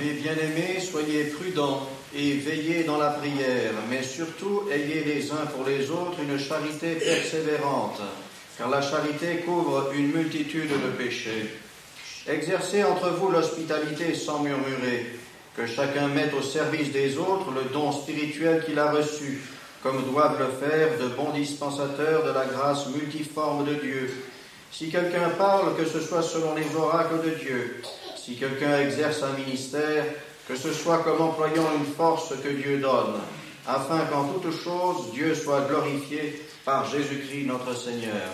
Mes bien-aimés, soyez prudents et veillez dans la prière, mais surtout ayez les uns pour les autres une charité persévérante, car la charité couvre une multitude de péchés. Exercez entre vous l'hospitalité sans murmurer, que chacun mette au service des autres le don spirituel qu'il a reçu, comme doivent le faire de bons dispensateurs de la grâce multiforme de Dieu. Si quelqu'un parle, que ce soit selon les oracles de Dieu. Si quelqu'un exerce un ministère, que ce soit comme employant une force que Dieu donne, afin qu'en toutes choses, Dieu soit glorifié par Jésus-Christ notre Seigneur.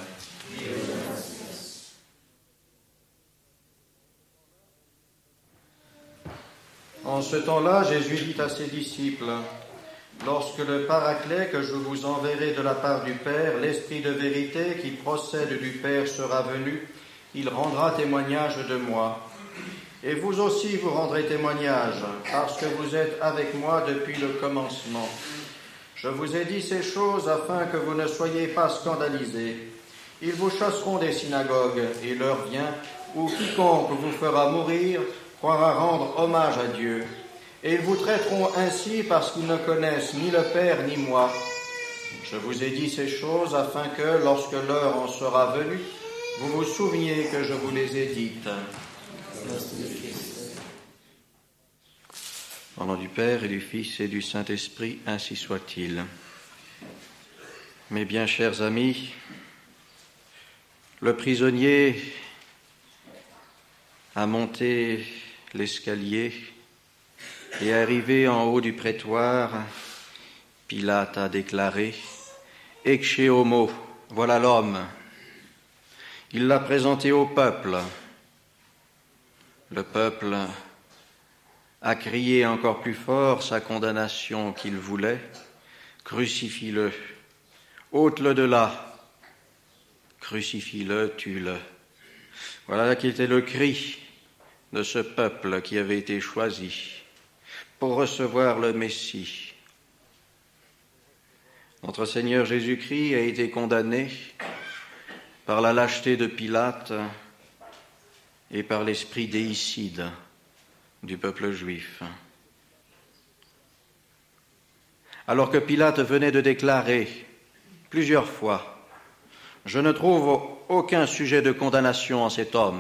En ce temps-là, Jésus dit à ses disciples, « Lorsque le Paraclet que je vous enverrai de la part du Père, l'Esprit de vérité qui procède du Père sera venu, il rendra témoignage de moi. Et vous aussi vous rendrez témoignage, parce que vous êtes avec moi depuis le commencement. Je vous ai dit ces choses afin que vous ne soyez pas scandalisés. Ils vous chasseront des synagogues, et l'heure vient où quiconque vous fera mourir croira rendre hommage à Dieu. Et ils vous traiteront ainsi parce qu'ils ne connaissent ni le Père ni moi. Je vous ai dit ces choses afin que, lorsque l'heure en sera venue, vous vous souveniez que je vous les ai dites. » Au nom du Père et du Fils et du Saint-Esprit, ainsi soit-il. Mes bien chers amis, le prisonnier a monté l'escalier et arrivé en haut du prétoire, Pilate a déclaré « Ecce homo, voilà l'homme ». Il l'a présenté au peuple. Le peuple a crié encore plus fort sa condamnation qu'il voulait. « Crucifie-le, ôte-le de là, crucifie-le, tue-le ». Voilà qui était le cri de ce peuple qui avait été choisi pour recevoir le Messie. Notre Seigneur Jésus-Christ a été condamné par la lâcheté de Pilate et par l'esprit déicide du peuple juif. Alors que Pilate venait de déclarer plusieurs fois « Je ne trouve aucun sujet de condamnation en cet homme »,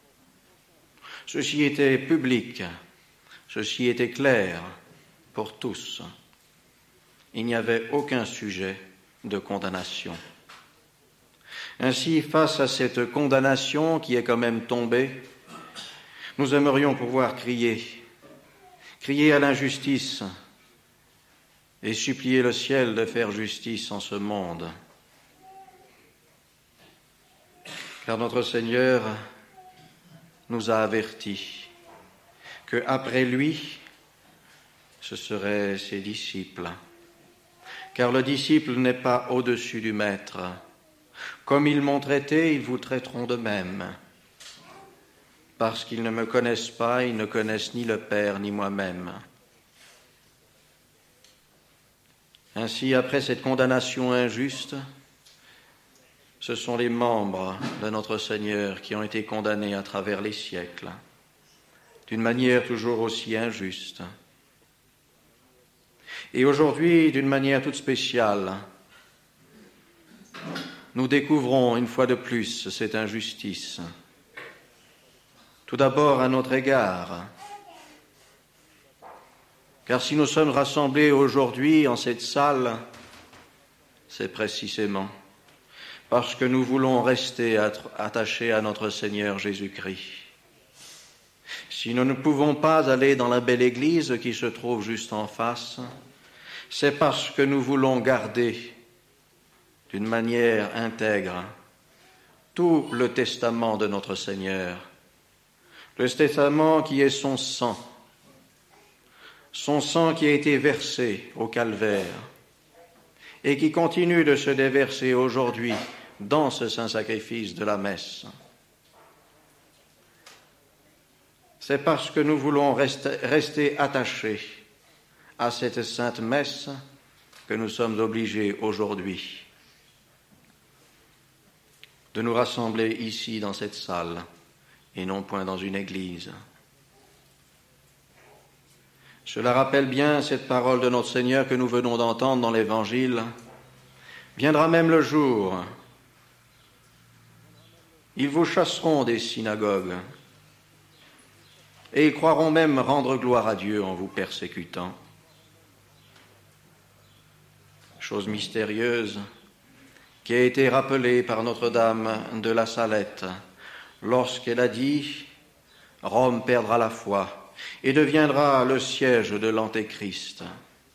ceci était public, ceci était clair pour tous. Il n'y avait aucun sujet de condamnation. Ainsi, face à cette condamnation qui est quand même tombée, nous aimerions pouvoir crier à l'injustice et supplier le ciel de faire justice en ce monde. Car notre Seigneur nous a avertis qu'après lui, ce seraient ses disciples. Car le disciple n'est pas au-dessus du maître. Comme ils m'ont traité, ils vous traiteront de même. Parce qu'ils ne me connaissent pas, ils ne connaissent ni le Père ni moi-même. Ainsi, après cette condamnation injuste, ce sont les membres de notre Seigneur qui ont été condamnés à travers les siècles, d'une manière toujours aussi injuste. Et aujourd'hui, d'une manière toute spéciale, nous découvrons une fois de plus cette injustice. Tout d'abord à notre égard, car si nous sommes rassemblés aujourd'hui en cette salle, c'est précisément parce que nous voulons rester attachés à notre Seigneur Jésus-Christ. Si nous ne pouvons pas aller dans la belle église qui se trouve juste en face, c'est parce que nous voulons garder d'une manière intègre tout le testament de notre Seigneur, le testament qui est son sang qui a été versé au calvaire et qui continue de se déverser aujourd'hui dans ce saint sacrifice de la messe. C'est parce que nous voulons rester attachés à cette sainte messe que nous sommes obligés aujourd'hui de nous rassembler ici dans cette salle et non point dans une église. Cela rappelle bien cette parole de notre Seigneur que nous venons d'entendre dans l'Évangile. Viendra même le jour, ils vous chasseront des synagogues, et ils croiront même rendre gloire à Dieu en vous persécutant. Chose mystérieuse qui a été rappelée par Notre-Dame de la Salette lorsqu'elle a dit « Rome perdra la foi et deviendra le siège de l'Antéchrist. »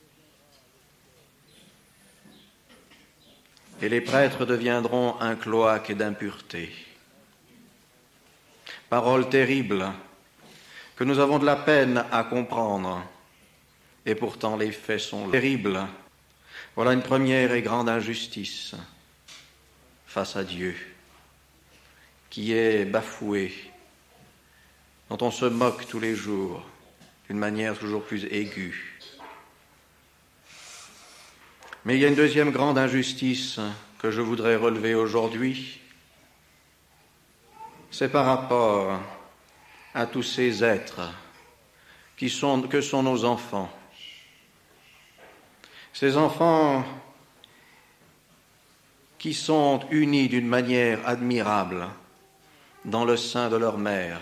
Et les prêtres deviendront un cloaque d'impureté. Parole terrible que nous avons de la peine à comprendre, et pourtant les faits sont terribles. Voilà une première et grande injustice face à Dieu, qui est bafouée, dont on se moque tous les jours, d'une manière toujours plus aiguë. Mais il y a une deuxième grande injustice que je voudrais relever aujourd'hui, c'est par rapport à tous ces êtres que sont nos enfants. Ces enfants qui sont unis d'une manière admirable dans le sein de leur mère.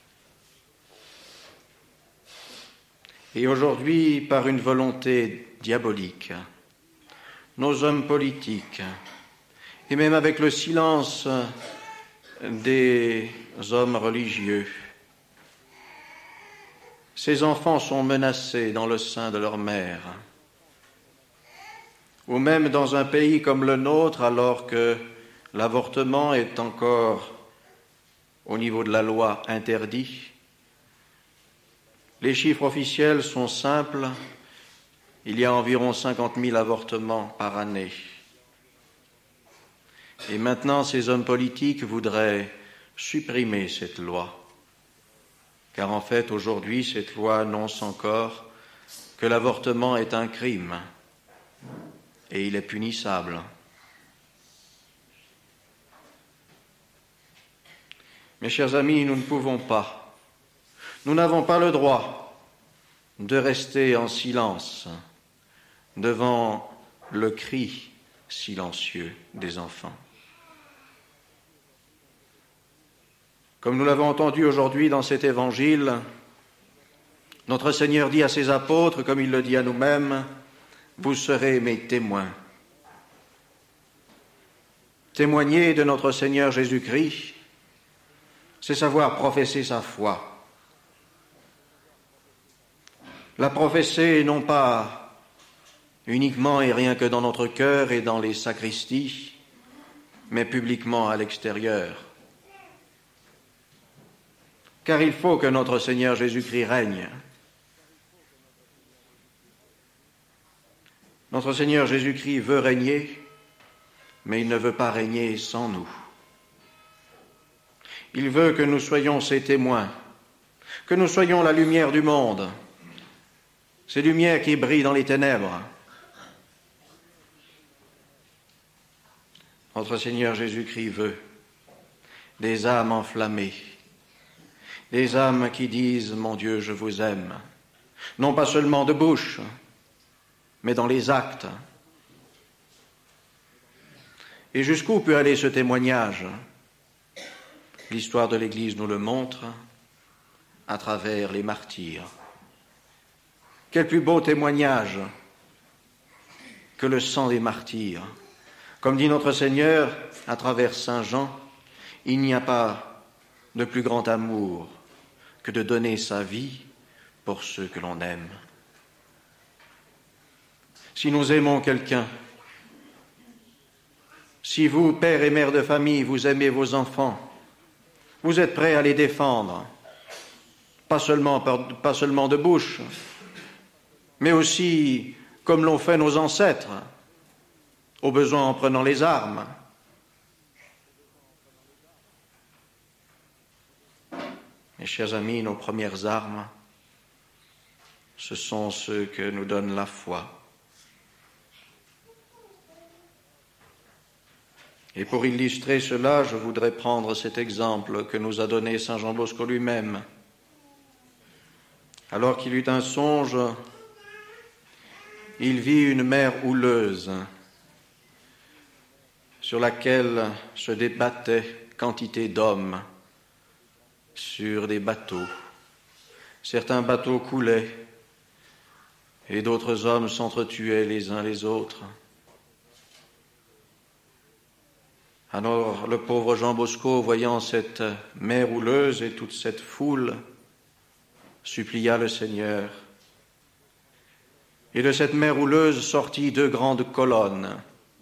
Et aujourd'hui, par une volonté diabolique, nos hommes politiques, et même avec le silence des hommes religieux, ces enfants sont menacés dans le sein de leur mère, ou même dans un pays comme le nôtre, alors que l'avortement est encore au niveau de la loi interdit. Les chiffres officiels sont simples, il y a environ 50 000 avortements par année. Et maintenant, ces hommes politiques voudraient supprimer cette loi. Car en fait, aujourd'hui, cette loi annonce encore que l'avortement est un crime et il est punissable. Mes chers amis, nous ne pouvons pas, nous n'avons pas le droit de rester en silence devant le cri silencieux des enfants. Comme nous l'avons entendu aujourd'hui dans cet évangile, notre Seigneur dit à ses apôtres, comme il le dit à nous-mêmes, « Vous serez mes témoins. » Témoigner de notre Seigneur Jésus-Christ, c'est savoir professer sa foi. La professer non pas uniquement et rien que dans notre cœur et dans les sacristies, mais publiquement à l'extérieur. Car il faut que notre Seigneur Jésus-Christ règne. Notre Seigneur Jésus-Christ veut régner, mais il ne veut pas régner sans nous. Il veut que nous soyons ses témoins, que nous soyons la lumière du monde, ces lumières qui brillent dans les ténèbres. Notre Seigneur Jésus-Christ veut des âmes enflammées, des âmes qui disent « Mon Dieu, je vous aime », non pas seulement de bouche, mais dans les actes. Et jusqu'où peut aller ce témoignage ? L'histoire de l'Église nous le montre à travers les martyrs. Quel plus beau témoignage que le sang des martyrs. Comme dit notre Seigneur à travers Saint Jean, il n'y a pas de plus grand amour que de donner sa vie pour ceux que l'on aime. Si nous aimons quelqu'un, si vous, père et mère de famille, vous aimez vos enfants, vous êtes prêts à les défendre, pas seulement de bouche, mais aussi comme l'ont fait nos ancêtres, au besoin en prenant les armes. Mes chers amis, nos premières armes, ce sont ceux que nous donne la foi. Et pour illustrer cela, je voudrais prendre cet exemple que nous a donné Saint Jean Bosco lui-même. Alors qu'il eut un songe, il vit une mer houleuse sur laquelle se débattaient quantité d'hommes sur des bateaux. Certains bateaux coulaient et d'autres hommes s'entretuaient les uns les autres. Alors le pauvre Jean Bosco, voyant cette mer houleuse et toute cette foule, supplia le Seigneur. Et de cette mer houleuse sortit 2 grandes colonnes,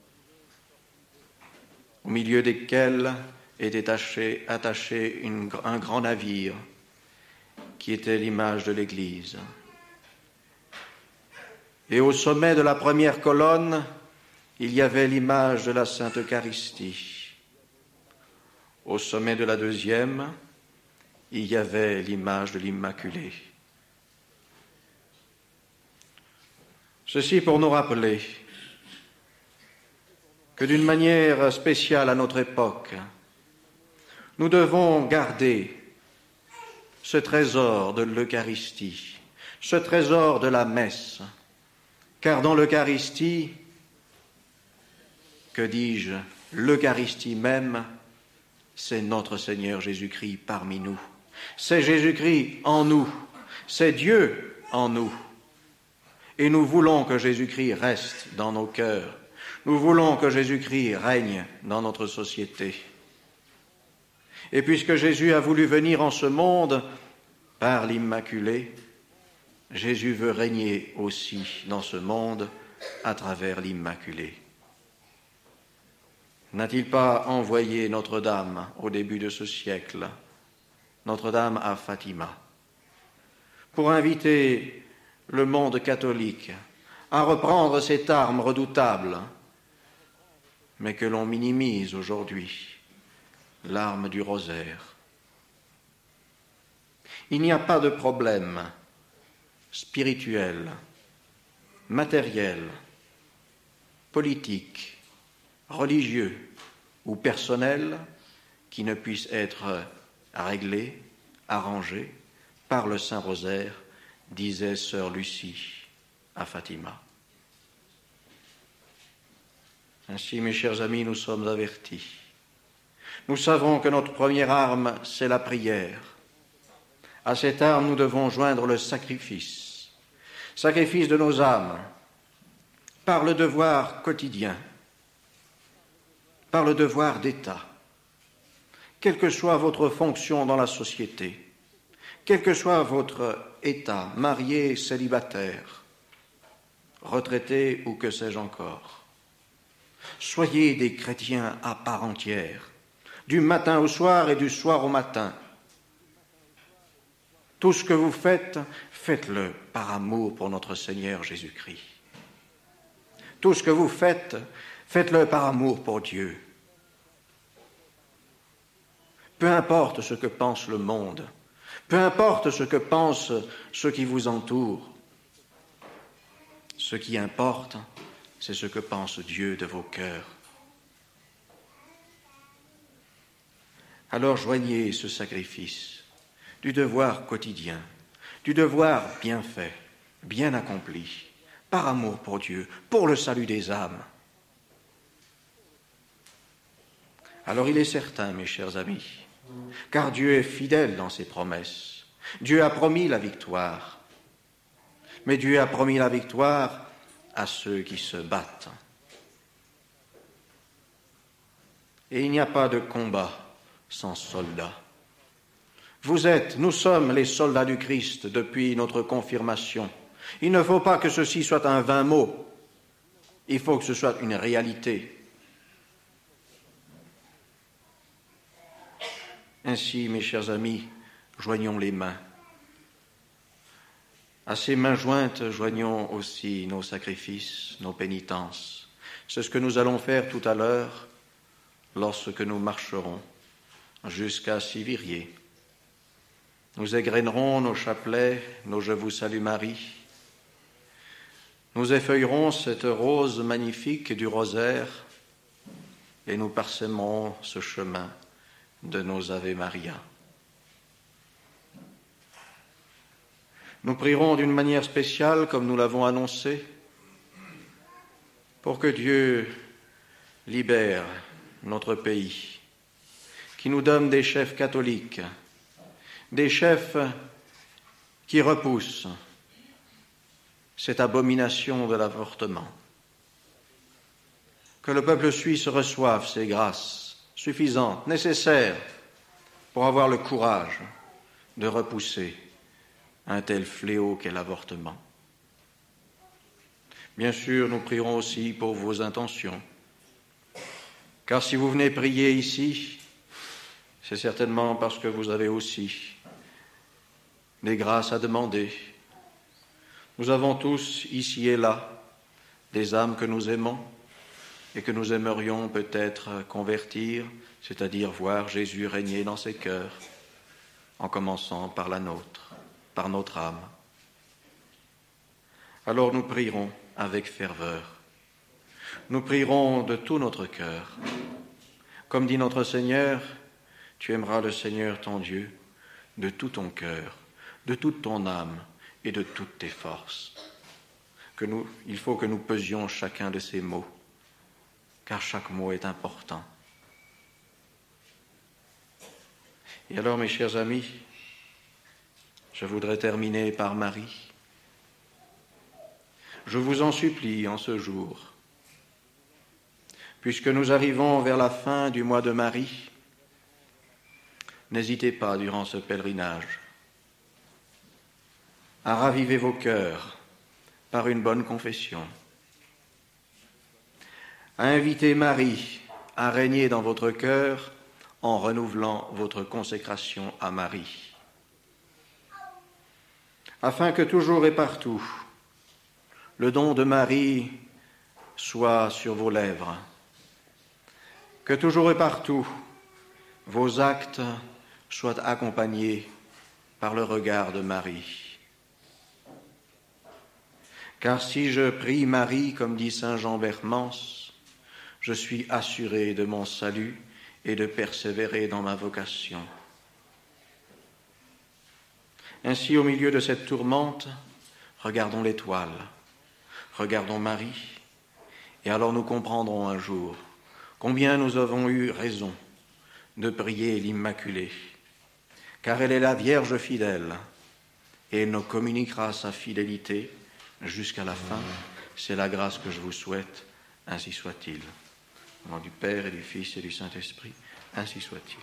au milieu desquelles était attaché un grand navire qui était l'image de l'Église. Et au sommet de la première colonne, il y avait l'image de la Sainte Eucharistie. Au sommet de la deuxième, il y avait l'image de l'Immaculée. Ceci pour nous rappeler que d'une manière spéciale à notre époque, nous devons garder ce trésor de l'Eucharistie, ce trésor de la messe, car dans l'Eucharistie, que dis-je, l'Eucharistie même, c'est notre Seigneur Jésus-Christ parmi nous. C'est Jésus-Christ en nous, c'est Dieu en nous. Et nous voulons que Jésus-Christ reste dans nos cœurs. Nous voulons que Jésus-Christ règne dans notre société. Et puisque Jésus a voulu venir en ce monde par l'Immaculée, Jésus veut régner aussi dans ce monde à travers l'Immaculée. N'a-t-il pas envoyé Notre-Dame au début de ce siècle, Notre-Dame à Fatima, pour inviter le monde catholique à reprendre cette arme redoutable, mais que l'on minimise aujourd'hui, l'arme du rosaire. Il n'y a pas de problème spirituel, matériel, politique, religieux ou personnel qui ne puisse être réglé, arrangé par le Saint-Rosaire, disait sœur Lucie à Fatima. Ainsi, mes chers amis, nous sommes avertis. Nous savons que notre première arme, c'est la prière. À cette arme, nous devons joindre le sacrifice de nos âmes, par le devoir quotidien, par le devoir d'État. Quelle que soit votre fonction dans la société, quel que soit votre état, marié, célibataire, retraité ou que sais-je encore, soyez des chrétiens à part entière, du matin au soir et du soir au matin. Tout ce que vous faites, faites-le par amour pour notre Seigneur Jésus-Christ. Tout ce que vous faites, faites-le par amour pour Dieu. Peu importe ce que pense le monde, peu importe ce que pensent ceux qui vous entourent, ce qui importe, c'est ce que pense Dieu de vos cœurs. Alors joignez ce sacrifice du devoir quotidien, du devoir bien fait, bien accompli, par amour pour Dieu, pour le salut des âmes. Alors il est certain, mes chers amis, car Dieu est fidèle dans ses promesses. Dieu a promis la victoire, mais Dieu a promis la victoire à ceux qui se battent. Et il n'y a pas de combat sans soldats. Nous sommes les soldats du Christ depuis notre confirmation. Il ne faut pas que ceci soit un vain mot, il faut que ce soit une réalité. Ainsi, mes chers amis, joignons les mains. À ces mains jointes, joignons aussi nos sacrifices, nos pénitences. C'est ce que nous allons faire tout à l'heure lorsque nous marcherons jusqu'à Sivirier. Nous égrainerons nos chapelets, nos Je vous salue Marie. Nous effeuillerons cette rose magnifique du rosaire et nous parsèmerons ce chemin de nos Ave Maria. Nous prierons d'une manière spéciale, comme nous l'avons annoncé, pour que Dieu libère notre pays, qui nous donne des chefs catholiques, des chefs qui repoussent cette abomination de l'avortement. Que le peuple suisse reçoive ces grâces suffisantes, nécessaires, pour avoir le courage de repousser un tel fléau qu'est l'avortement. Bien sûr, nous prierons aussi pour vos intentions, car si vous venez prier ici, c'est certainement parce que vous avez aussi des grâces à demander. Nous avons tous, ici et là, des âmes que nous aimons et que nous aimerions peut-être convertir, c'est-à-dire voir Jésus régner dans ces cœurs, en commençant par la nôtre, par notre âme. Alors nous prierons avec ferveur. Nous prierons de tout notre cœur. Comme dit notre Seigneur, tu aimeras le Seigneur ton Dieu de tout ton cœur, de toute ton âme et de toutes tes forces. Il faut que nous pesions chacun de ces mots, car chaque mot est important. Et alors, mes chers amis, je voudrais terminer par Marie. Je vous en supplie en ce jour, puisque nous arrivons vers la fin du mois de Marie, n'hésitez pas durant ce pèlerinage à raviver vos cœurs par une bonne confession, à inviter Marie à régner dans votre cœur en renouvelant votre consécration à Marie, afin que toujours et partout le don de Marie soit sur vos lèvres, que toujours et partout vos actes soient accompagnés par le regard de Marie. Car si je prie Marie, comme dit saint Jean Bermance, je suis assuré de mon salut et de persévérer dans ma vocation. Ainsi, au milieu de cette tourmente, regardons l'étoile, regardons Marie, et alors nous comprendrons un jour combien nous avons eu raison de prier l'Immaculée, car elle est la Vierge fidèle, et elle nous communiquera sa fidélité jusqu'à la fin. C'est la grâce que je vous souhaite, ainsi soit-il. Au nom du Père et du Fils et du Saint-Esprit, ainsi soit-il.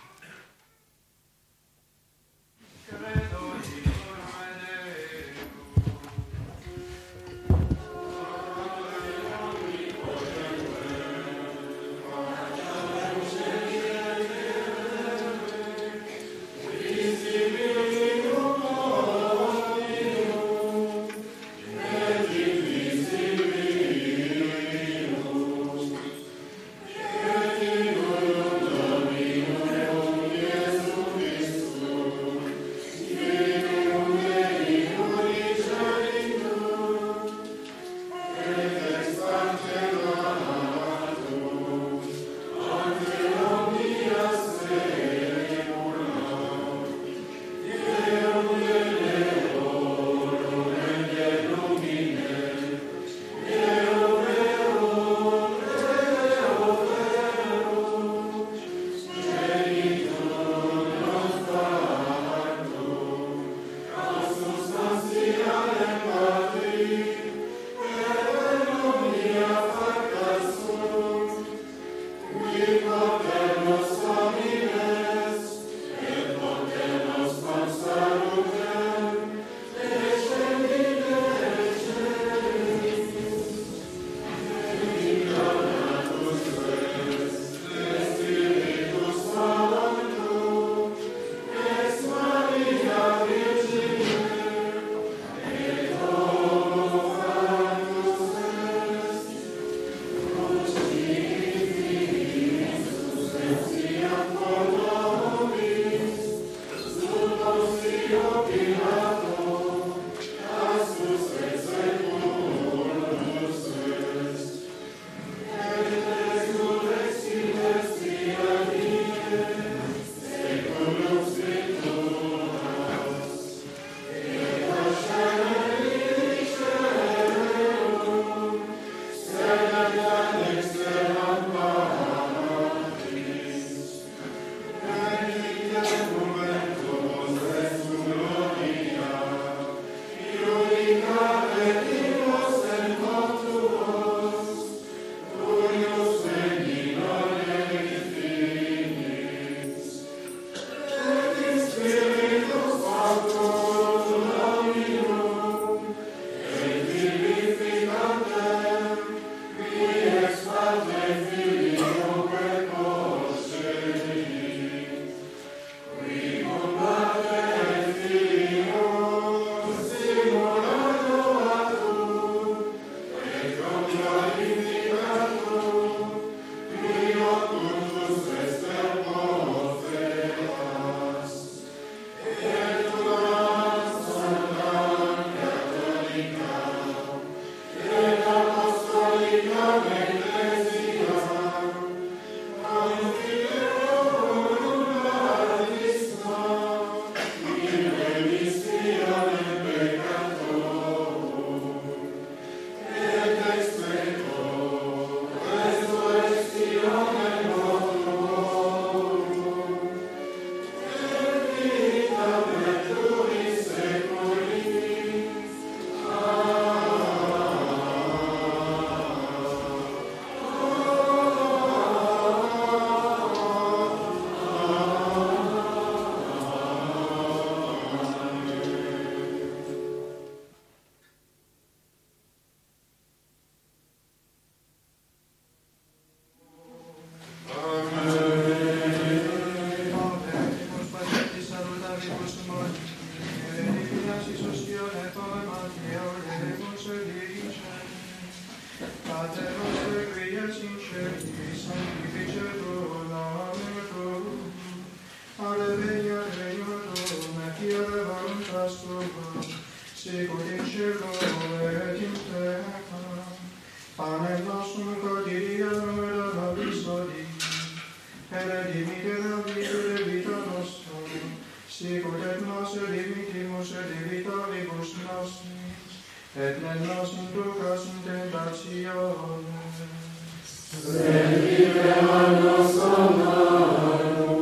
suum, sicut in cielo et in terra. Panem nostrum quotidianum da nobis hodie, et dimitte nobis vita nostra, sicut et nos dimittimus debitoribus nostris, et ne nos inducas in tentationes, sed libera nos a malo.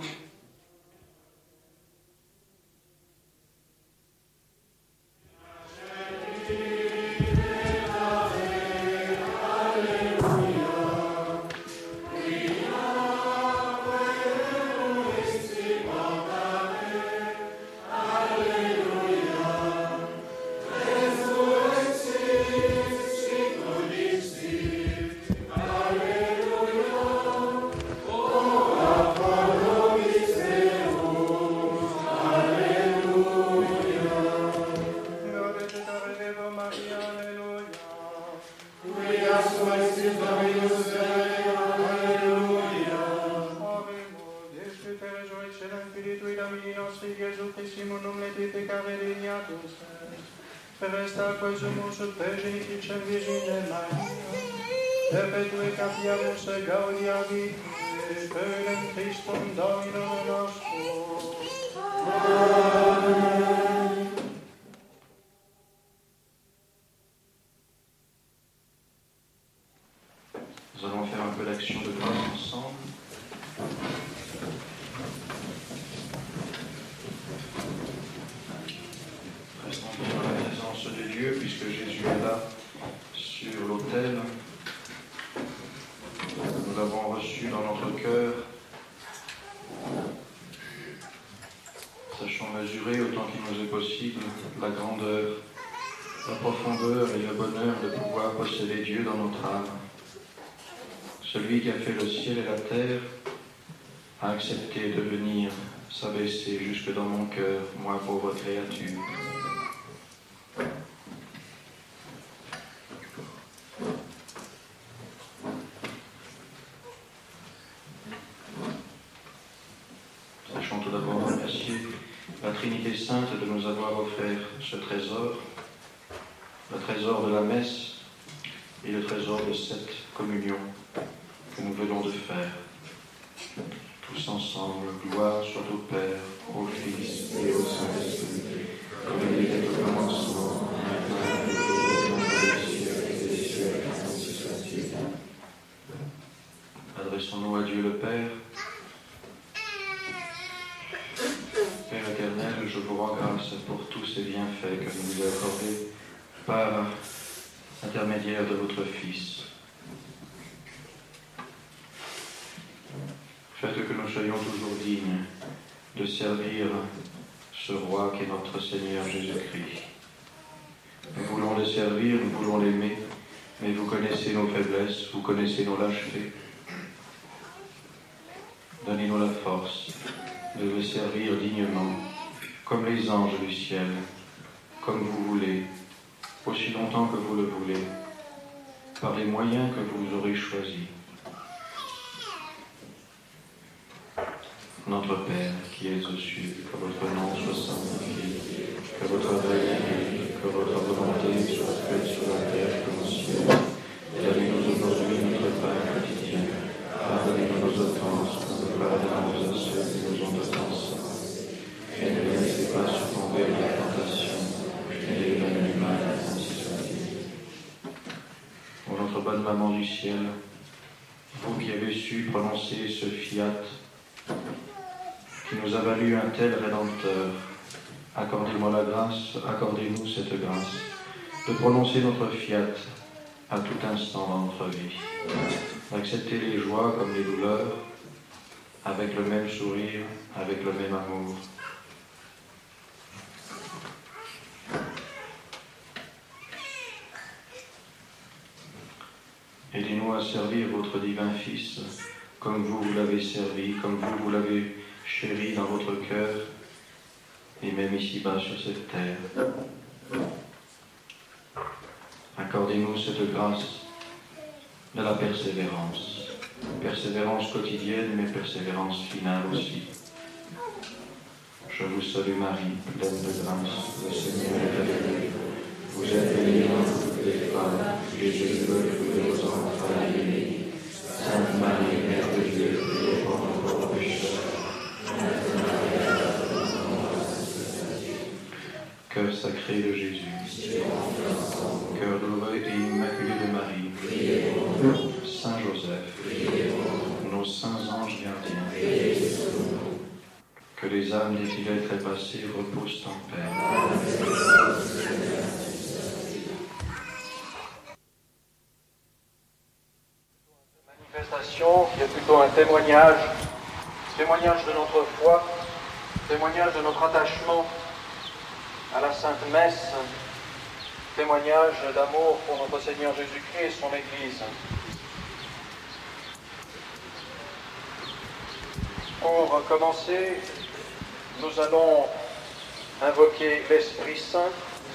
Perpetue capiamus gaudia vitae, per Christum Dominum nostrum. Amen. Nous allons faire un peu d'action de grâce ensemble. Restons dans la présence de Dieu, puisque Jésus est là, sur l'autel. Nous l'avons reçu dans notre cœur. Sachons mesurer autant qu'il nous est possible la grandeur, la profondeur et le bonheur de pouvoir posséder Dieu dans notre âme. Celui qui a fait le ciel et la terre a accepté de venir s'abaisser jusque dans mon cœur, moi pauvre créature. Sachons tout d'abord remercier la Trinité Sainte de nous avoir offert ce trésor, le trésor de la messe et le trésor de cette communion que nous venons de faire. Tous ensemble, gloire soit au Père, au Fils et au Saint-Esprit, comme il était au commencement, maintenant et toujours, dans les siècles des siècles, ainsi soit-il. Adressons-nous à Dieu le Père. Père éternel, je vous rends grâce pour tous ces bienfaits que vous nous avez accordés par l'intermédiaire de votre Fils. Faites que nous soyons toujours dignes de servir ce roi qui est notre Seigneur Jésus-Christ. Nous voulons le servir, nous voulons l'aimer, mais vous connaissez nos faiblesses, vous connaissez nos lâchetés. Donnez-nous la force de le servir dignement, comme les anges du ciel, comme vous voulez, aussi longtemps que vous le voulez, par les moyens que vous aurez choisis. Notre Père, qui es aux cieux, que votre nom soit sanctifié, que votre règne vienne, que votre volonté soit faite sur la terre comme au ciel. Donnez-nous aujourd'hui notre pain quotidien. Pardonnez-nous nos offenses, comme nous pardonnons à ceux qui nous ont offensés. Et ne nous laissez pas succomber à la tentation, mais délivrez-nous du mal, ainsi soit-il. Ô notre bonne maman du ciel, vous qui avez su prononcer ce fiat, qui nous a valu un tel Rédempteur, accordez-moi la grâce, accordez-nous cette grâce, de prononcer notre fiat à tout instant dans notre vie, d'accepter les joies comme les douleurs, avec le même sourire, avec le même amour. Aidez-nous à servir votre divin Fils, comme vous l'avez servi, comme vous l'avez chéri dans votre cœur, et même ici-bas sur cette terre. Accordez-nous cette grâce de la persévérance. Persévérance quotidienne, mais persévérance finale aussi. Je vous salue Marie, pleine de grâce, le Seigneur est avec vous. Vous êtes bénie entre toutes les femmes, et Jésus, le fruit de vos entrailles, est béni. Sainte Marie, Mère de Dieu, priez pour nous pauvres pécheurs. Cœur sacré de Jésus, cœur douloureux et immaculé de Marie, Saint Joseph, nos saints anges gardiens, que les âmes des fidèles trépassés reposent en paix. Manifestation qui est plutôt un témoignage de notre foi, témoignage de notre attachement à la Sainte Messe, témoignage d'amour pour notre Seigneur Jésus-Christ et son Église. Pour commencer, nous allons invoquer l'Esprit Saint.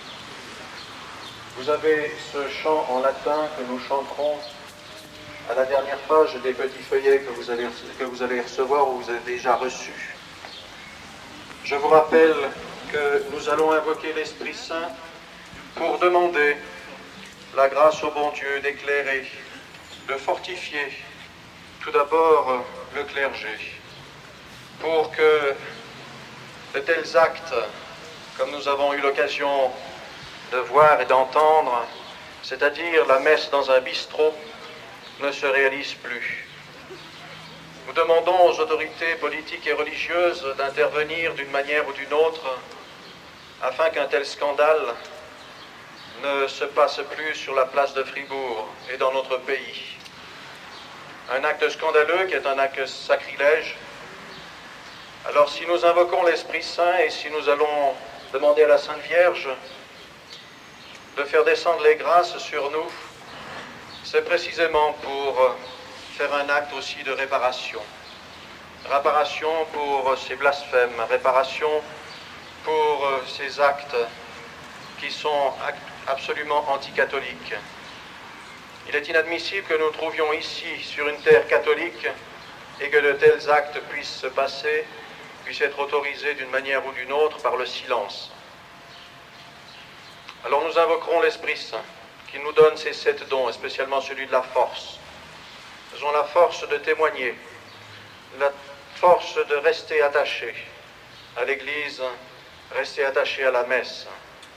Vous avez ce chant en latin que nous chanterons à la dernière page des petits feuillets que vous allez recevoir ou vous avez déjà reçus. Je vous rappelle que nous allons invoquer l'Esprit Saint pour demander la grâce au bon Dieu d'éclairer, de fortifier tout d'abord le clergé, pour que de tels actes, comme nous avons eu l'occasion de voir et d'entendre, c'est-à-dire la messe dans un bistrot, ne se réalisent plus. Nous demandons aux autorités politiques et religieuses d'intervenir d'une manière ou d'une autre afin qu'un tel scandale ne se passe plus sur la place de Fribourg et dans notre pays. Un acte scandaleux qui est un acte sacrilège. Alors si nous invoquons l'Esprit Saint et si nous allons demander à la Sainte Vierge de faire descendre les grâces sur nous, c'est précisément pour faire un acte aussi de réparation. Réparation pour ces blasphèmes, réparation pour ces actes qui sont absolument anticatholiques. Il est inadmissible que nous trouvions ici, sur une terre catholique, et que de tels actes puissent se passer, puissent être autorisés d'une manière ou d'une autre par le silence. Alors nous invoquerons l'Esprit Saint, qui nous donne ces 7 dons, et spécialement celui de la force. Nous avons la force de témoigner, la force de rester attachés à l'Église, rester attachés à la messe.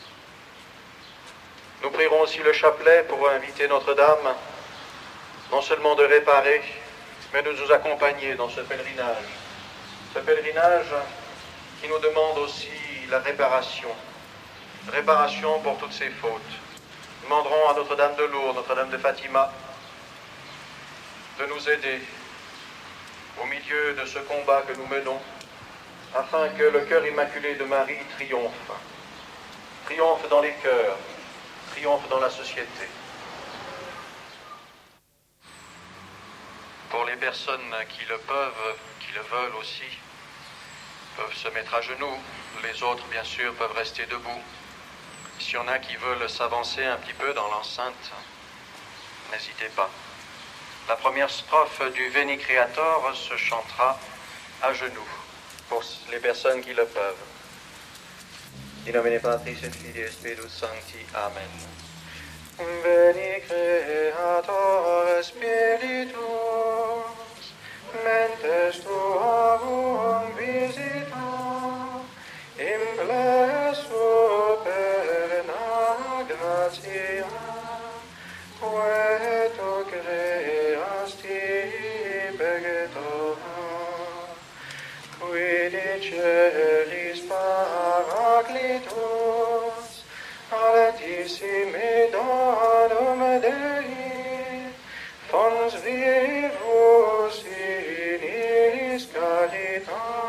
Nous prierons aussi le chapelet pour inviter Notre-Dame, non seulement de réparer, mais de nous accompagner dans ce pèlerinage. Ce pèlerinage qui nous demande aussi la réparation. Réparation pour toutes ces fautes. Nous demanderons à Notre-Dame de Lourdes, Notre-Dame de Fatima, de nous aider au milieu de ce combat que nous menons, afin que le cœur immaculé de Marie triomphe. Triomphe dans les cœurs, triomphe dans la société. Pour les personnes qui le peuvent, qui le veulent aussi, peuvent se mettre à genoux. Les autres, bien sûr, peuvent rester debout. S'il y en a qui veulent s'avancer un petit peu dans l'enceinte, n'hésitez pas. La première strophe du Veni Creator se chantera à genoux, pour les personnes qui le peuvent. In nomine Patris et Filii et Spiritus Sancti. Amen. Veni Creator Spiritus, mentes tuarum visita, implesso perna gratia, quae tu creasti peccatora, qui diceris Paraclitus, altissimi donum Dei, fons vivus in inis caritas.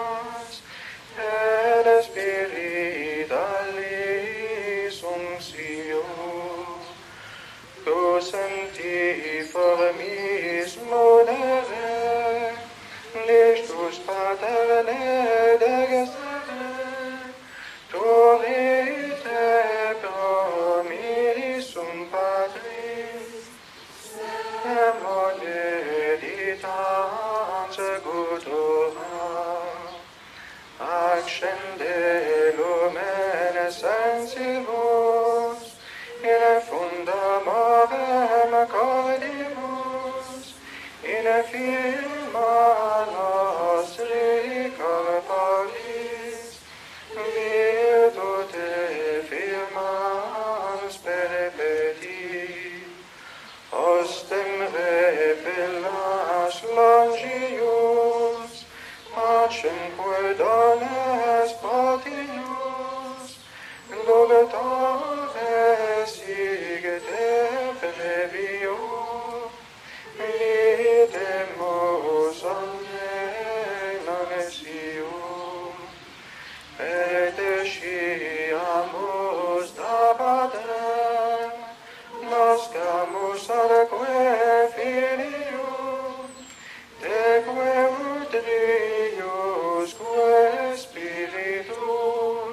pensibus, in funda movem cordibus, in firma nostri corporis, virtute firmans perpeti, ostem repellas longius, pacemque dones potius, Logotore sigete previo, videmus omne non esium, petesciamus da Patrem, noscamus arque filium, teque utriusque spiritum,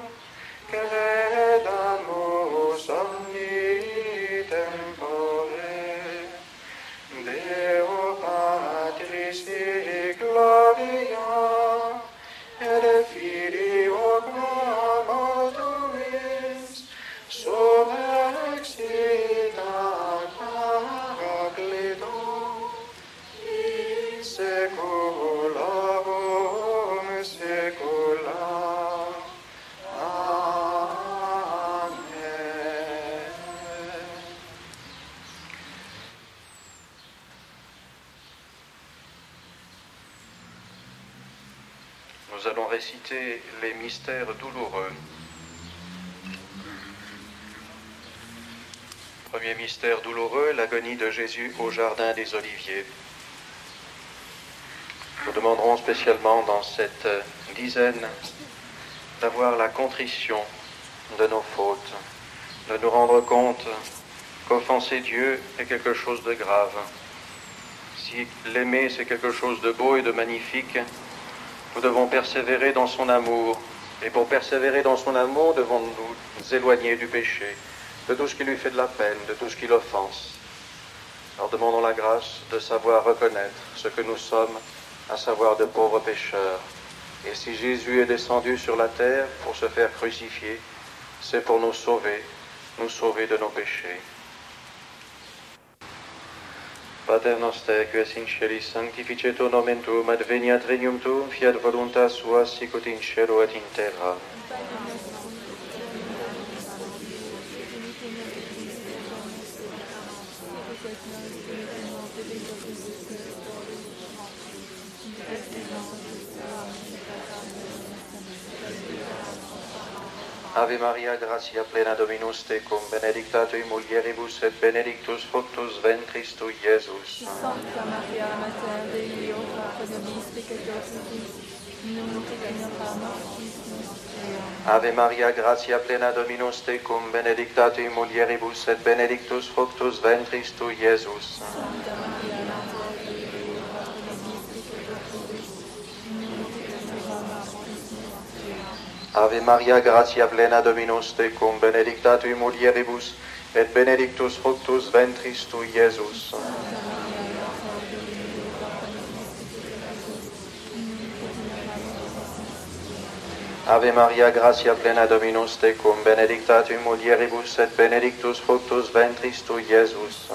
credamus omni tempore, Deo Patris gloria, et Filio mortuis, sub exita Paracletum, in saeculum saecula. Nous allons réciter les mystères douloureux. Premier mystère douloureux, l'agonie de Jésus au jardin des Oliviers. Nous demanderons spécialement dans cette dizaine d'avoir la contrition de nos fautes, de nous rendre compte qu'offenser Dieu est quelque chose de grave. Si l'aimer c'est quelque chose de beau et de magnifique, nous devons persévérer dans son amour. Et pour persévérer dans son amour, devons nous éloigner du péché, de tout ce qui lui fait de la peine, de tout ce qui l'offense. Alors demandons la grâce de savoir reconnaître ce que nous sommes, à savoir de pauvres pécheurs. Et si Jésus est descendu sur la terre pour se faire crucifier, c'est pour nous sauver de nos péchés. Pater noster, qui es in celis, sanctificetur nomen tuum, adveniat regnum tuum, fiat voluntas sua, sicut in cielo et in terra. Ave Maria, gratia plena Dominus tecum, benedicta tui mulieribus et benedictus fructus ventris tui, Iesus. Sancta Maria, Mater Dei, ora pro nobis peccatoribus, nunc et in hora mortis nostre. Ave Maria, gratia plena Dominus tecum, benedicta tui mulieribus et benedictus fructus ventris tui, Iesus. Sancta Maria, Mater Dei, ora pro nobis peccatoribus, nunc et in hora mortis nostre. Ave Maria, gratia plena Dominus tecum, benedicta tui mulieribus, et benedictus fructus ventris tui, Iesus. Ave Maria, gratia plena Dominus tecum, benedicta tui mulieribus, et benedictus fructus ventris tui, Iesus.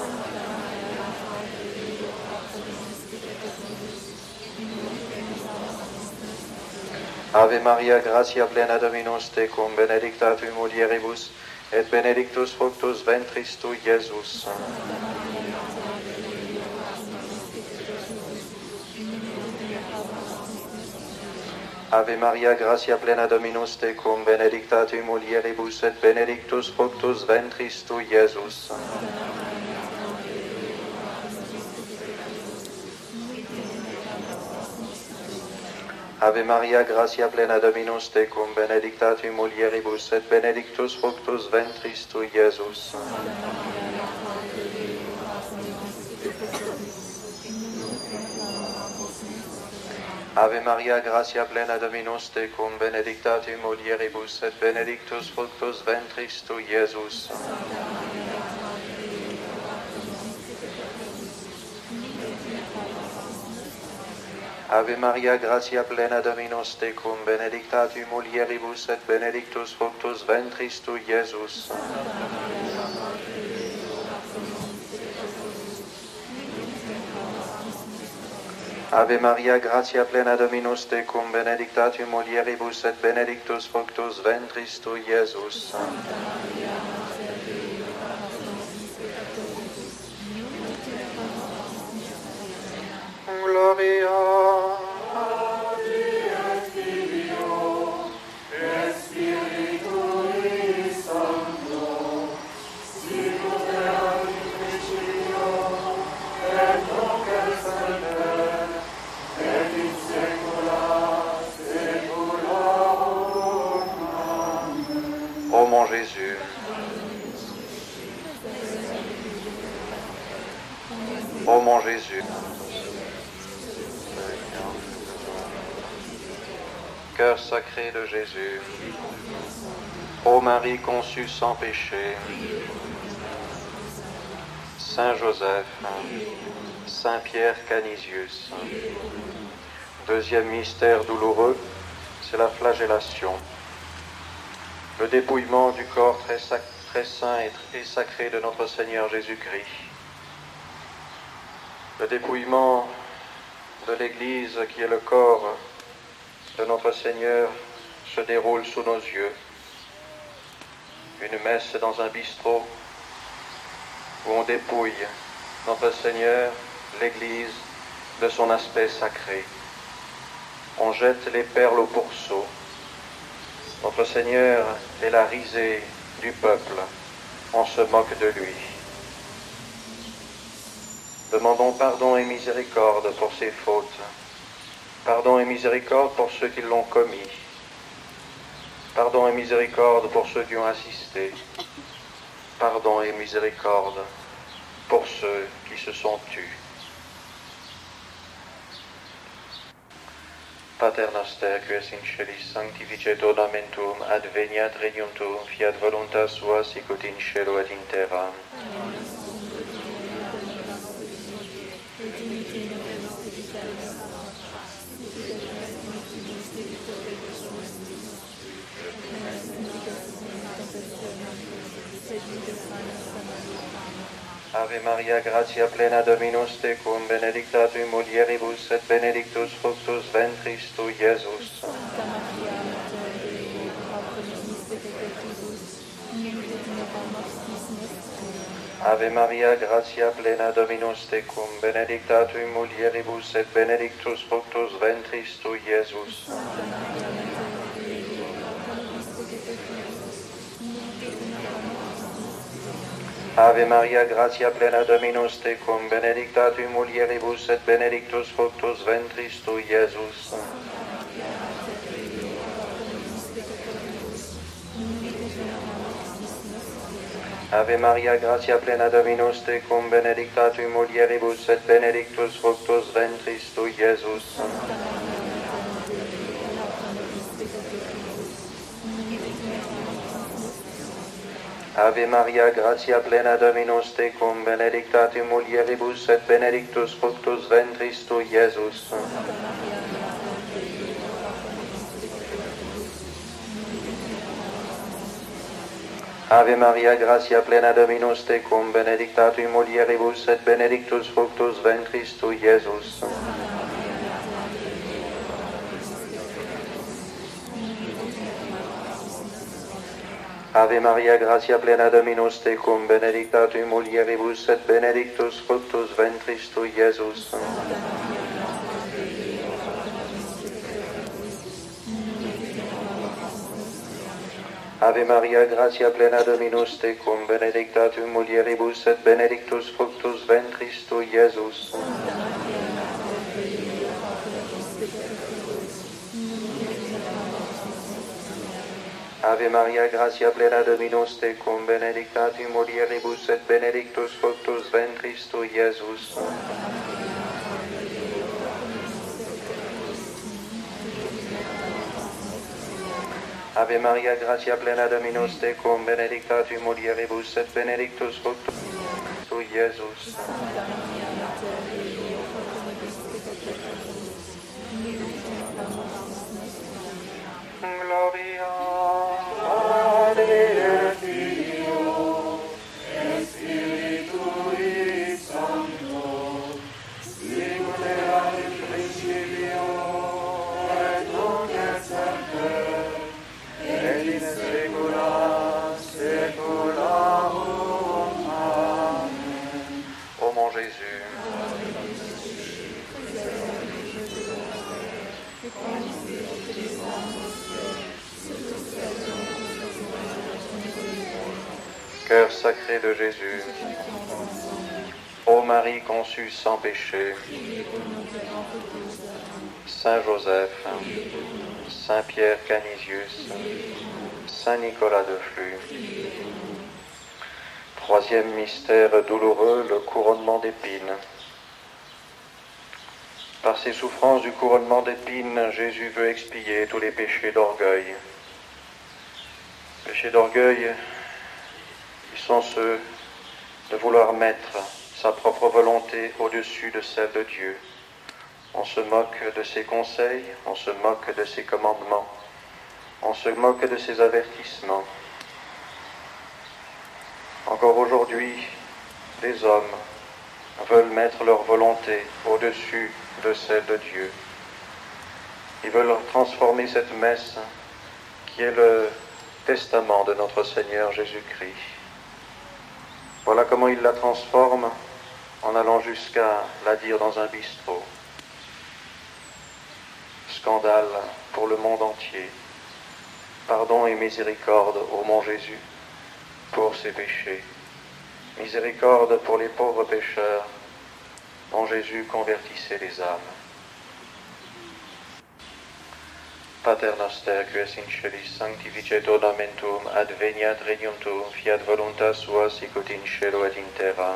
Ave Maria, gratia plena Dominus tecum, benedicta tui mulieribus, et benedictus fructus ventris tui, Iesus. Ave Maria, gratia plena Dominus tecum, benedicta tui mulieribus, et benedictus fructus ventris tui, Iesus. Ave Maria, gratia plena Dominus tecum, benedicta tui mulieribus, et benedictus fructus ventris tui, Iesus. Ave Maria, gratia plena Dominus tecum, benedicta tui mulieribus, et benedictus fructus ventris tui, Iesus. Ave Maria, gratia plena Dominus tecum, benedicta tu mulieribus et benedictus fructus ventris tui, Iesus. Ave Maria, gratia plena Dominus tecum, benedicta tu mulieribus et benedictus fructus ventris tui, Iesus. Gloria Ô mon Jésus, ô mon Jésus, cœur sacré de Jésus, ô Marie conçue sans péché, Saint Joseph, Saint Pierre Canisius. Deuxième mystère douloureux, c'est la flagellation. Le dépouillement du corps très saint et sacré de notre Seigneur Jésus-Christ. Le dépouillement de l'Église qui est le corps de notre Seigneur se déroule sous nos yeux. Une messe dans un bistrot où on dépouille notre Seigneur, l'Église, de son aspect sacré. On jette les perles au pourceau. Notre Seigneur est la risée du peuple. On se moque de lui. Demandons pardon et miséricorde pour ses fautes. Pardon et miséricorde pour ceux qui l'ont commis. Pardon et miséricorde pour ceux qui ont assisté. Pardon et miséricorde pour ceux qui se sont tus. Pater noster, qui es in celis, sanctificetur nomen tuum, adveniat regnum tuum, fiat voluntas sua sicut in cielo et in terra. Ave Maria, gratia plena Dominus tecum, benedicta tui mulieribus et benedictus fructus ventris tui, Iesus. Ave Maria, gratia plena Dominus tecum, benedicta tui mulieribus et benedictus fructus ventris tui, Iesus. Ave Maria, gratia plena Dominus tecum, benedicta tui mulieribus et benedictus fructus ventris tui, Iesus. Ave Maria, gratia plena Dominus tecum, benedicta tui mulieribus et benedictus fructus ventris tui, Iesus. Ave Maria, gratia plena Dominus tecum, benedicta tui mulieribus et benedictus fructus ventris tui, Iesus. Ave Maria, gratia plena Dominus tecum, benedicta tui mulieribus et benedictus fructus ventris tui, Iesus. Ave Maria, gratia plena Dominus tecum, benedicta tui mulieribus et benedictus fructus ventris tui, Iesus. Ave Maria, gratia plena Dominus tecum, benedicta tui mulieribus et benedictus fructus ventris tui, Iesus. Ave Maria, gratia plena Dominus tecum, benedicta tui mulieribus et benedictus fructus ventris tui, Iesus. Ave Maria, gratia plena Dominus tecum, benedicta tui mulieribus et benedictus fructus tui, Iesus. Cœur sacré de Jésus, ô Marie conçue sans péché, Saint Joseph, Saint Pierre Canisius, Saint Nicolas de Flux. Troisième mystère douloureux, le couronnement d'épines. Par ses souffrances du couronnement d'épines, Jésus veut expier tous les péchés d'orgueil. Péchés d'orgueil, ils sont ceux de vouloir mettre sa propre volonté au-dessus de celle de Dieu. On se moque de ses conseils, on se moque de ses commandements, on se moque de ses avertissements. Encore aujourd'hui, les hommes veulent mettre leur volonté au-dessus de celle de Dieu. Ils veulent transformer cette messe qui est le testament de notre Seigneur Jésus-Christ. Voilà comment ils la transforment en allant jusqu'à la dire dans un bistrot. Scandale pour le monde entier. Pardon et miséricorde ô mon Jésus pour ses péchés. Miséricorde pour les pauvres pécheurs dont Jésus convertissait les âmes. Pater noster, qui es in celis, sanctificetur nomen tuum, adveniat regnum tuum, fiat voluntas sua sicut in cielo et in terra.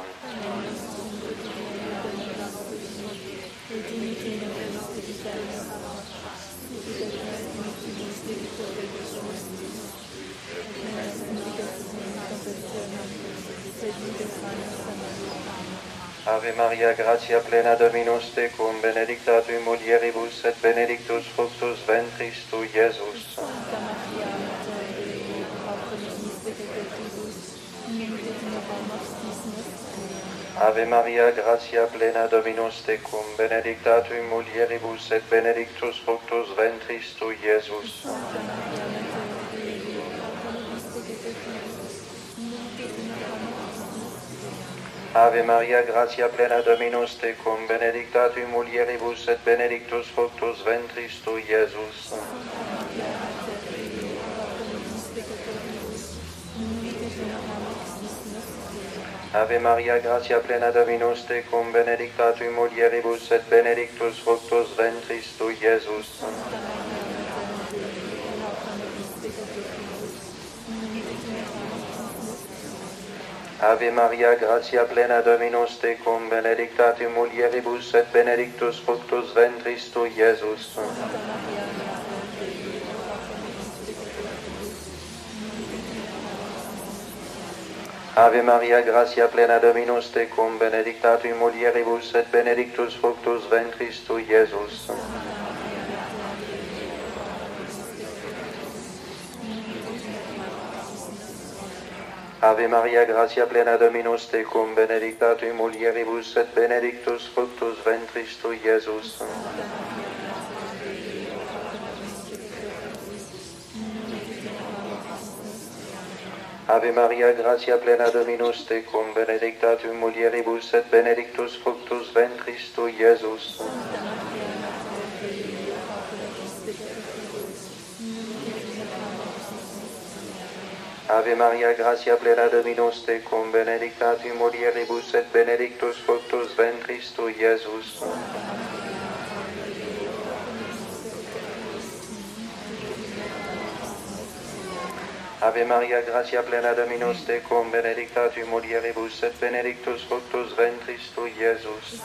Ave Maria, gratia plena Dominus tecum, benedicta tui mulieribus et benedictus fructus ventris tui, Iesus. Santa Maria, Mater Dei, ora pro nobis peccatoribus, nunc et in hora mortis nostre. Ave Maria, gratia plena Dominus tecum, benedicta tui mulieribus et benedictus fructus ventris tui, Iesus. Santa Maria, Mater Dei, ora pro nobis peccatoribus, nunc et in hora mortis nostre. Ave Maria, gratia plena Dominus tecum, benedicta tui mulieribus et benedictus fructus ventris tui, Iesus. Santa Maria, Mater Dei, ora pro nobis peccatoribus, nunc et in hora mortis nostre. Ave Maria, gratia plena Dominus tecum, benedicta tui mulieribus et benedictus fructus ventris tui, Iesus. Santa Maria, Mater Dei, ora pro nobis peccatoribus, nunc et in hora mortis nostre. Ave Maria, gratia plena Dominus tecum, benedicta tui mulieribus et benedictus fructus ventris tui, Iesus. Santa Maria, Mater Dei, ora pro nobis peccatoribus, nunc et in hora mortis nostre. Ave Maria, gratia plena Dominus tecum, benedicta tui mulieribus et benedictus fructus ventris tui, Iesus. Ave Maria, gratia plena Dominus tecum, benedicta tui mulieribus et benedictus fructus ventris tui, Iesus. Ave Maria, gratia plena Dominus tecum, benedicta tui mulieribus et benedictus fructus ventris tui, Iesus. Ave Maria, gratia plena Dominus tecum, benedicta tui mulieribus et benedictus fructus ventris tui, Iesus. Ave Maria, gratia plena Dominus tecum, benedicta tui mulieribus et benedictus fructus ventris tui, Iesus.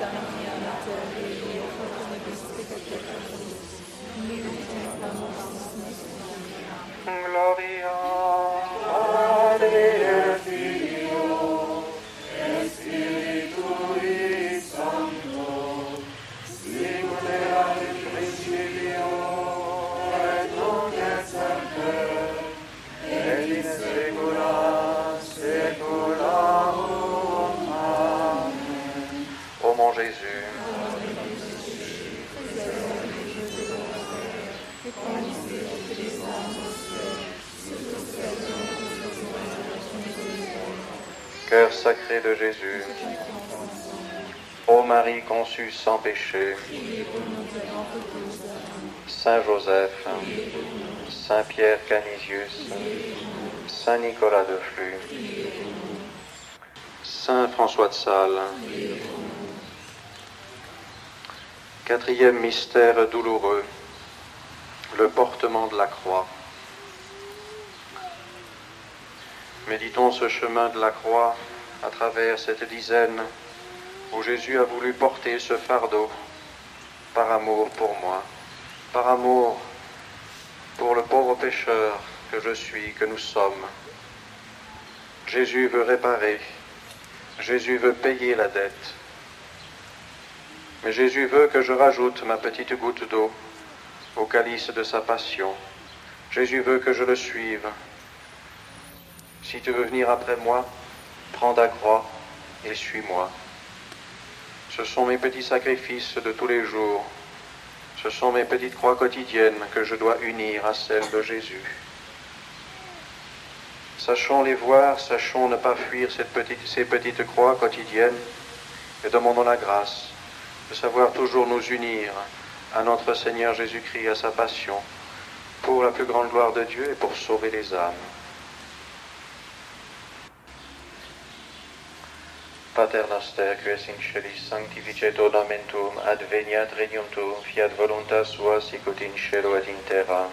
Gloria Patri et Filio et Spiritui Sancto, sicut erat in principio et nunc et semper et in saecula saeculorum. Amen. Ô mon Jésus, cœur sacré de Jésus, ô Marie conçue sans péché, Saint Joseph, Saint Pierre Canisius, Saint Nicolas de Flux, Saint François de Sales. Quatrième mystère douloureux, le portement de la croix. Méditons ce chemin de la croix à travers cette dizaine où Jésus a voulu porter ce fardeau par amour pour moi, par amour pour le pauvre pécheur que je suis, que nous sommes. Jésus veut réparer, Jésus veut payer la dette. Mais Jésus veut que je rajoute ma petite goutte d'eau au calice de sa passion. Jésus veut que je le suive. Si tu veux venir après moi, prends ta croix et suis-moi. Ce sont mes petits sacrifices de tous les jours. Ce sont mes petites croix quotidiennes que je dois unir à celles de Jésus. Sachons les voir, sachons ne pas fuir ces petites croix quotidiennes et demandons la grâce de savoir toujours nous unir à notre Seigneur Jésus-Christ, à sa passion, pour la plus grande gloire de Dieu et pour sauver les âmes. Pater noster, qui es in celis, sanctificetur nomen tuum, adveniat regnum tuum, fiat voluntas sua sicut in cielo et in terra.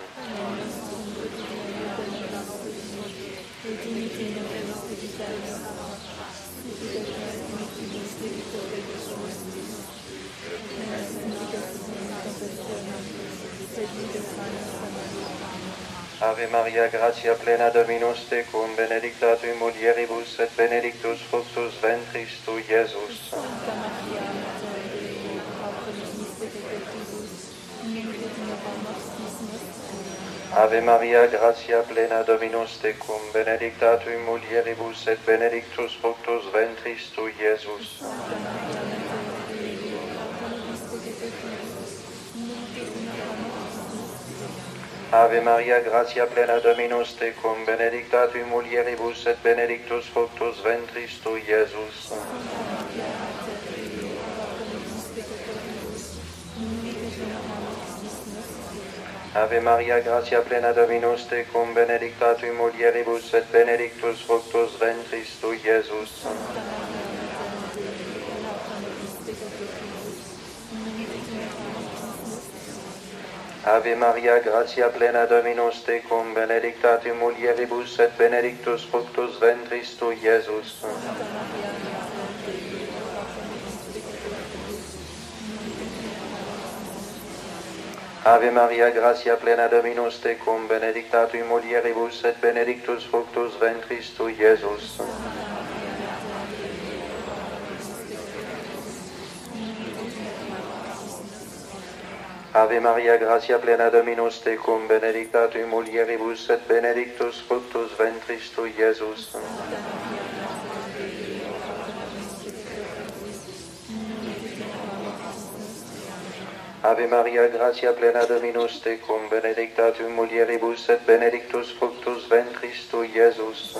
Ave Maria, gratia plena Dominus tecum, benedicta tui mulieribus et benedictus fructus ventris tui, Iesus. Santa Maria, Mater Dei, ora pro nobis peccatoribus, nunc et in hora mortis nostre. Ave Maria, gratia plena Dominus tecum, benedicta tui mulieribus et benedictus fructus ventris tui, Iesus. Santa Maria, Mater Dei, ora pro nobis peccatoribus, nunc et in hora mortis nostre. Ave Maria, gratia plena Dominus tecum, benedicta tui mulieribus et benedictus fructus ventris tui, Iesus. Santa Maria, Mater Dei, ora pro nobis peccatoribus, nunc et in hora mortis nostre. Ave Maria, gratia plena Dominus tecum, benedicta tui mulieribus et benedictus fructus ventris tui, Iesus. Santa Maria, Mater Dei, ora pro nobis peccatoribus, nunc et in hora mortis nostre. Ave Maria, gratia plena Dominus tecum, benedicta tui mulieribus et benedictus fructus ventris tui, Iesus. Santa Maria, Mater Dei, ora pro nobis peccatoribus, nunc et in hora mortis nostre. Ave Maria, gratia plena Dominus tecum, benedicta tui mulieribus et benedictus fructus ventris tui, Iesus. Ave Maria, gratia plena Dominus tecum, benedicta tui mulieribus et benedictus fructus ventris tui, Iesus. Ave Maria, gratia plena Dominus tecum, benedicta tui mulieribus et benedictus fructus ventris tui, Iesus.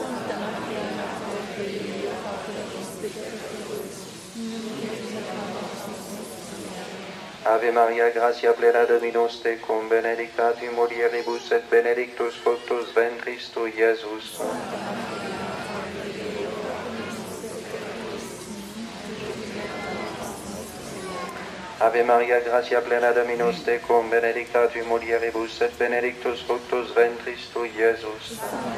Ave Maria, gratia plena Dominus tecum, benedicta tui mulieribus et benedictus fructus ventris tui, Iesus. Ave Maria, gratia plena Dominus tecum, benedicta tui mulieribus et benedictus fructus ventris tui, Iesus.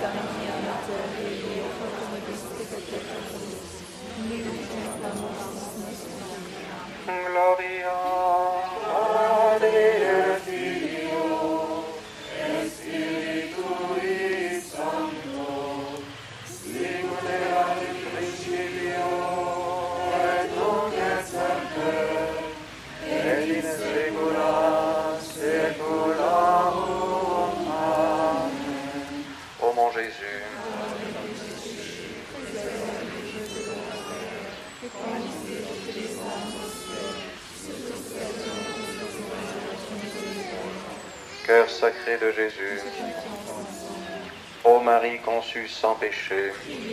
Gloria Patri et Filio et Spiritui Sancto, sicut erat in principio et nunc et semper et in saecula saeculorum. Amen. Ô mon Jésus, cœur sacré de Jésus, ô Marie conçue sans péché,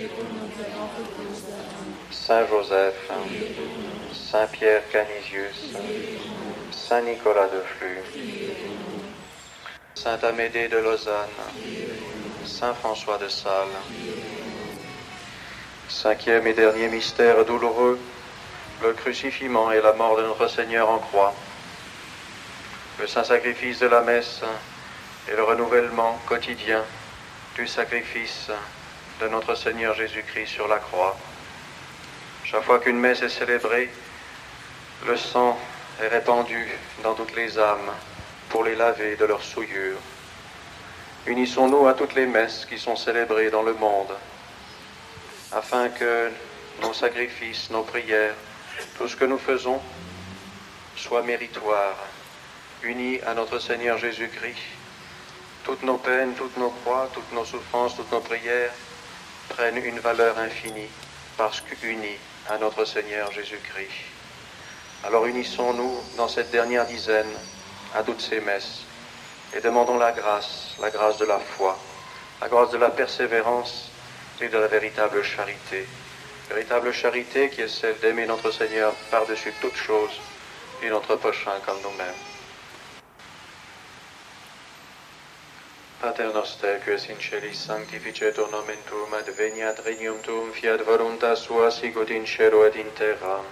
Saint Joseph, Saint Pierre Canisius, Saint Nicolas de Flux, Saint Amédée de Lausanne, Saint François de Sales, Cinquième et dernier mystère douloureux, le crucifixion et la mort de notre Seigneur en croix. Le saint sacrifice de la messe et le renouvellement quotidien du sacrifice de notre Seigneur Jésus-Christ sur la croix. Chaque fois qu'une messe est célébrée, le sang est répandu dans toutes les âmes pour les laver de leurs souillures. Unissons-nous à toutes les messes qui sont célébrées dans le monde, afin que nos sacrifices, nos prières, tout ce que nous faisons soit méritoire, unis à notre Seigneur Jésus-Christ. Toutes nos peines, toutes nos croix, toutes nos souffrances, toutes nos prières prennent une valeur infinie parce qu'unis à notre Seigneur Jésus-Christ. Alors unissons-nous dans cette dernière dizaine à toutes ces messes et demandons la grâce de la foi, la grâce de la persévérance et de la véritable charité. Véritable charité qui est celle d'aimer notre Seigneur par-dessus toute chose et notre prochain comme nous-mêmes. Pater noster, qui es in celis, sanctificetur nomen tuum, adveniat regnum tuum, fiat voluntas sua sicut in cielo et in terra.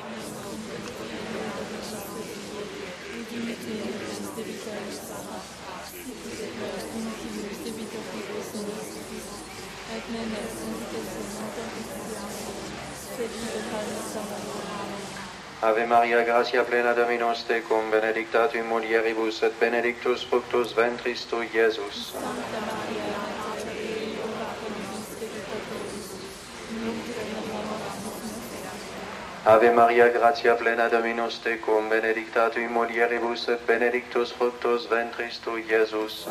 Ave Maria, gratia plena Dominus tecum, benedicta tu in mulieribus, et benedictus fructus ventris tui, Iesus. Ave Maria, gratia plena Dominus tecum, benedicta tu in mulieribus, et benedictus fructus ventris tui, Iesus.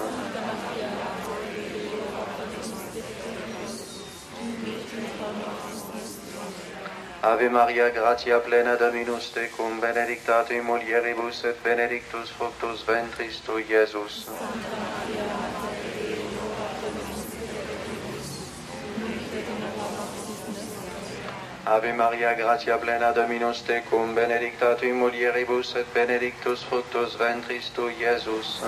Ave Maria, gratia plena Dominus tecum, benedicta tu in mulieribus, et benedictus fructus ventris tui, Iesus. Ave Maria, gratia plena Dominus tecum, benedicta tu in mulieribus, et benedictus fructus ventris tui, Iesus.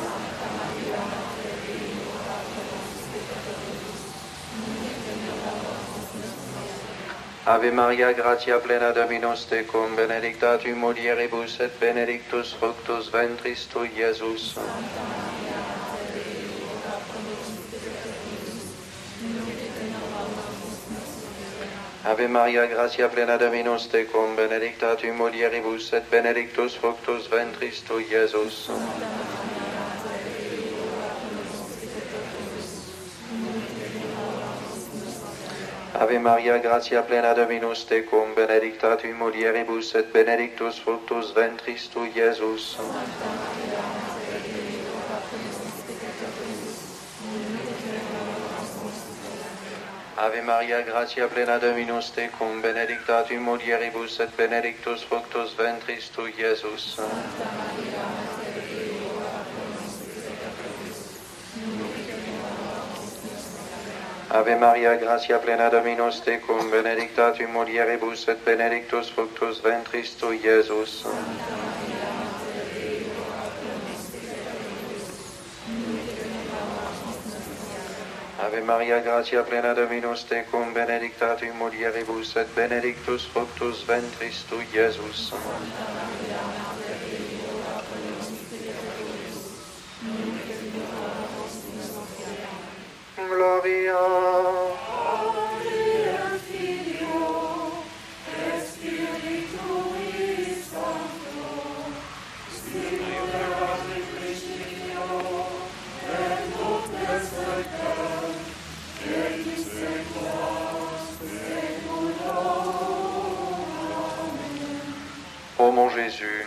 Ave Maria, gratia plena Dominus tecum, benedicta tu in mulieribus, et benedictus fructus ventris tui, Iesus. Ave Maria, gratia plena Dominus tecum, benedicta tu in mulieribus, et benedictus fructus ventris tui, Iesus. Ave Maria, gratia plena Dominus tecum, benedicta tu in mulieribus, et benedictus fructus ventris tui, Iesus. Ave Maria, gratia plena Dominus tecum, benedicta tu in mulieribus, et benedictus fructus ventris tui, Iesus. Ave Maria, gratia plena Dominus tecum, benedicta tu in mulieribus, et benedictus fructus ventris tui, Iesus. Ave Maria, gratia plena Dominus tecum, benedicta tu in mulieribus, et benedictus fructus ventris tui, Iesus. Gloria Al Filio, et Spiritui Sancto, sicut erat in principio, et nunc et semper, et in saecula saeculorum. Amen. Ô mon Jésus,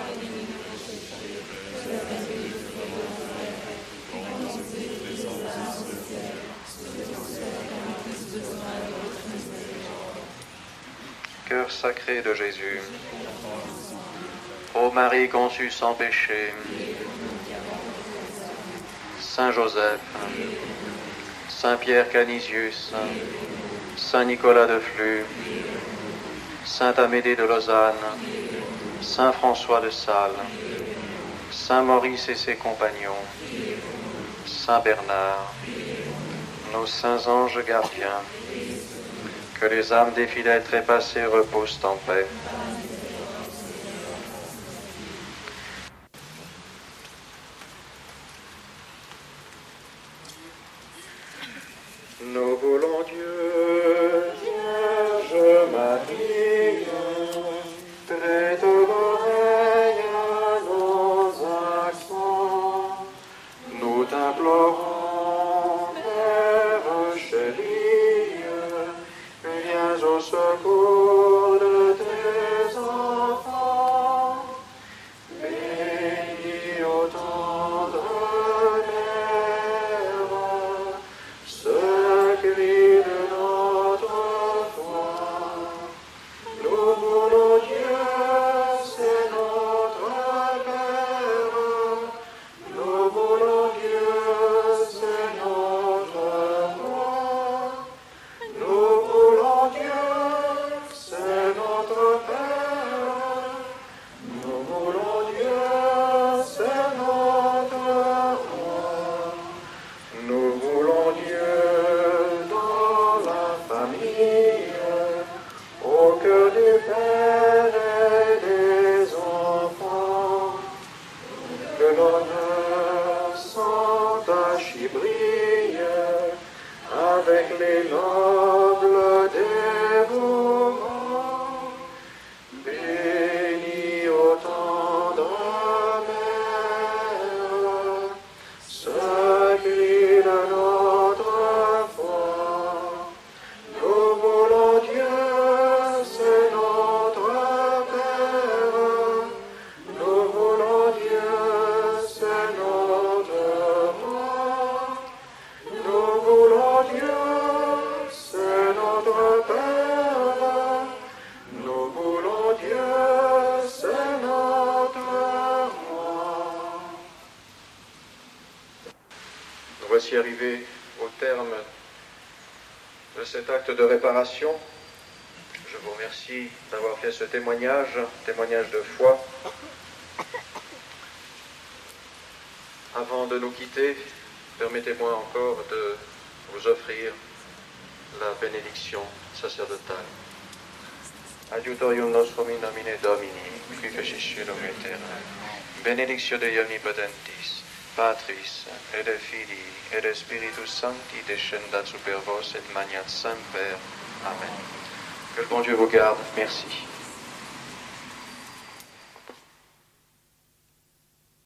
cœur sacré de Jésus, ô Marie conçue sans péché, Saint Joseph, Saint Pierre Canisius, Saint Nicolas de Flux, Saint Amédée de Lausanne, Saint François de Sales, Saint Maurice et ses compagnons, Saint Bernard, nos saints anges gardiens, Que les âmes des fidèles trépassés reposent en paix. Nous voulons Dieu, Vierge Marie, prête l'oreille à nos accents. Nous t'implorons, Mère chérie, viens au secours de tes enfants. Bénis au tendre Mère, ce cri de notre foi. Nous voulons Dieu, c'est notre Père. Nous voulons Dieu, c'est notre roi. Nous voulons Dieu, c'est notre Père. Nous voulons Dieu, c'est notre roi. Nous voulons Dieu dans la famille, au cœur du Père et des enfants. Que l'honneur sans tache y brille, avec les nobles dévouements. Bénis au tendre Mère, ce cri de notre foi. Nous voulons Dieu, c'est notre Père. Nous voulons Dieu, c'est notre roi. Nous voulons Dieu, c'est notre Père. Nous voulons Dieu, c'est notre roi. Nous voici arrivés au terme de cet acte de réparation. Je vous remercie d'avoir fait ce témoignage de foi. Avant de nous quitter, permettez-moi encore de vous offrir la bénédiction sacerdotale. Adiutorium nostrum in nomine Domini, qui fecit cielo et terra. Benedictio Dei omnipotentis, Patris, et de Filii, et de Spiritus Sancti, descendat super vos et maniat semper. Amen. Que le bon Dieu vous garde. Merci.